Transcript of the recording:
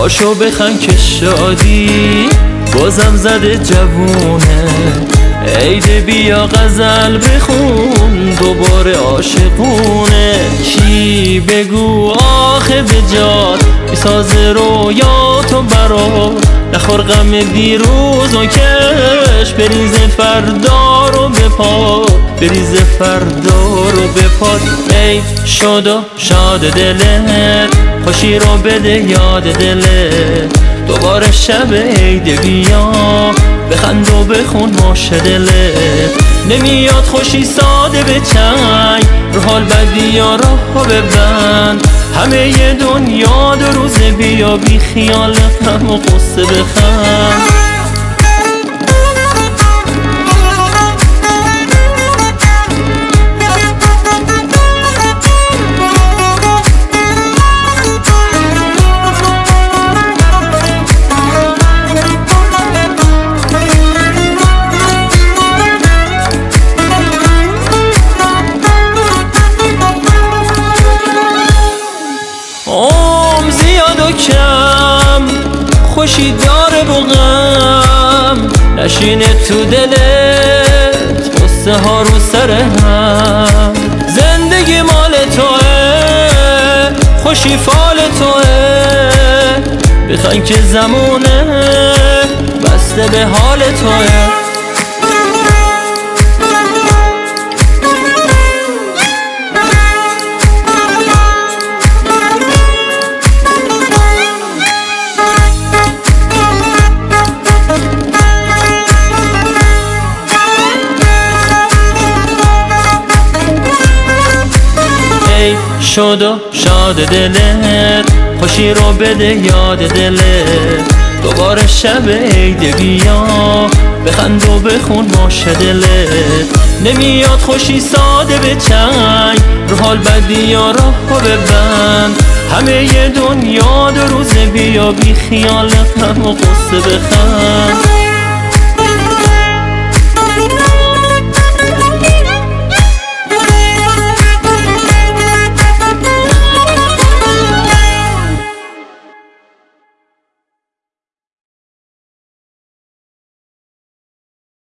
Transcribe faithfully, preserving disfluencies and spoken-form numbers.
پاشو بخند که شادی بازم زده جوونه. عید بیا غزل بخون دوباره عاشقونه. چی بگو آخه بجات بساز رویاتو برات، نخور غم دیروز و کش بریز فردا رو بپاد، بریز فردا رو بپاد. عید شد و شاد دلت، خوشی رو بده یاد دلت. دوباره شب عید بیا بخند و بخون باشه دلت. نمیاد خوشی ساده به چنگ، رو حال بدی یا راه ببند. همه ی دنیا دو روزه بیا بی خیال غم و قصه بخند. عمر زیاد و کم خوشی داره و غم، نشینه تو دلت قصه ها رو سر هم. زندگی مال توه، خوشی فال توه، بخواین که زمونه بسته به حال توه. شد و شاد دلت، خوشی رو بده یاد دلت. دوباره شب عید بیا بخند و بخون باشه دلت. نمیاد خوشی ساده به چنگ، رو حال بدی یا راه ببند. همه ی دنیا دو روزه بیا بی خیال غم و قصه بخند.